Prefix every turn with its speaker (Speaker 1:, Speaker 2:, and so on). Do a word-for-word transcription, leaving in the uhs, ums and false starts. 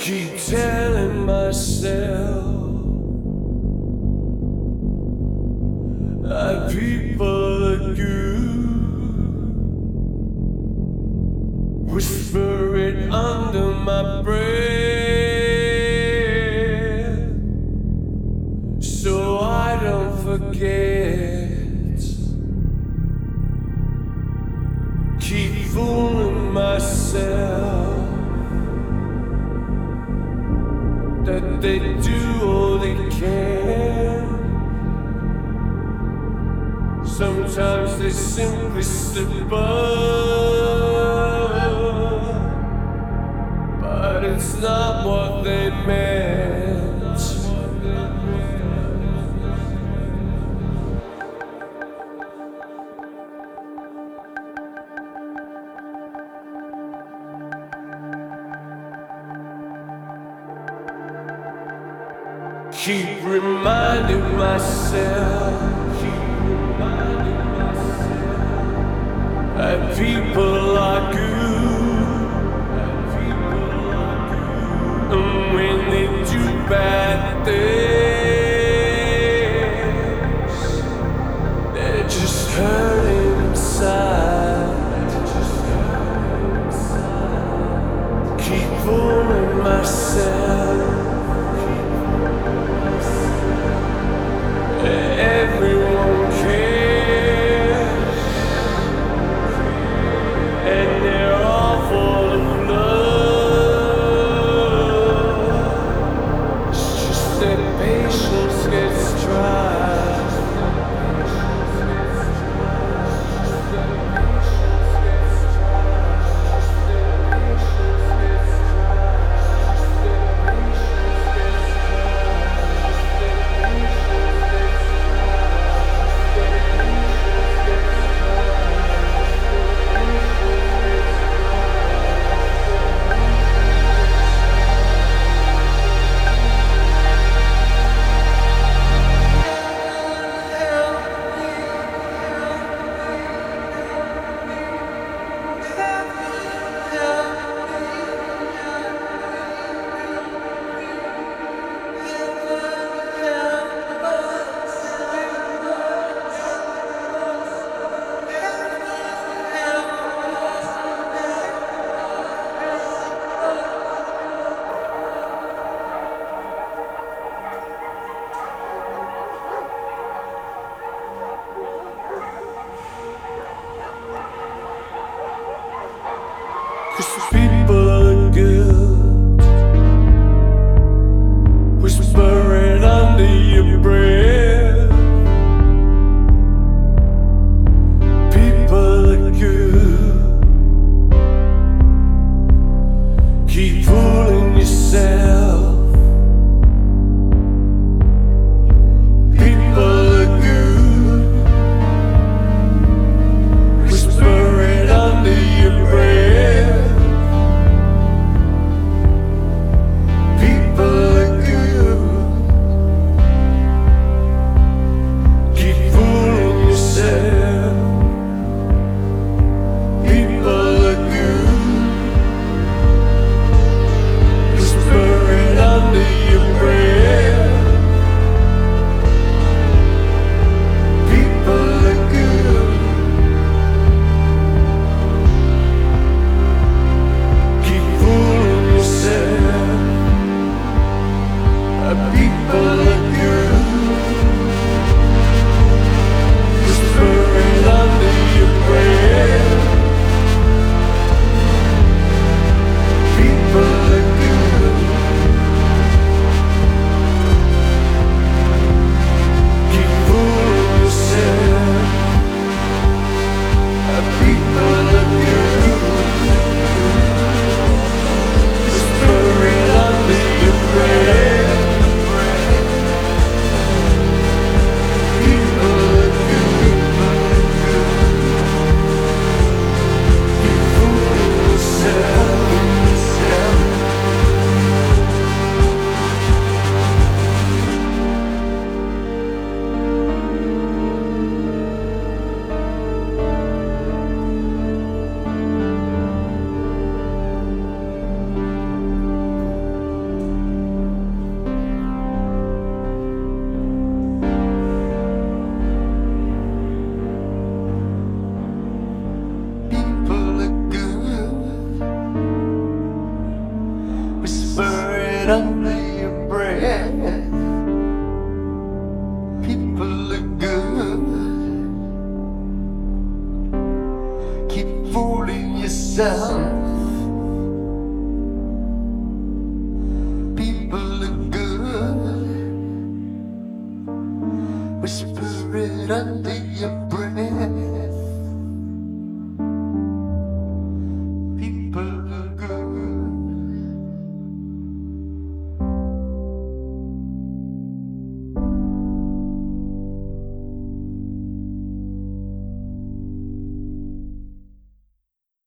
Speaker 1: Keep telling myself that people are good. Whisper it under my breath so I don't forget. Keep fooling myself that they do all they can. Sometimes they simply slip up, but it's not what they meant. Keep reminding myself, keep reminding myself that people are good, that people are good, and when they do bad things, they're just hurting inside, they're just hurting inside. Keep fooling myself. Everyone cares, and they're all full of love. It's just that patience gets dry. Cause people are good. Whisper it under your breath. People are good. Keep fooling yourself. People are good. Whisper it under your breath.
Speaker 2: it under your breath. People look good. Keep fooling yourself. People look good. Whisper it under your breath.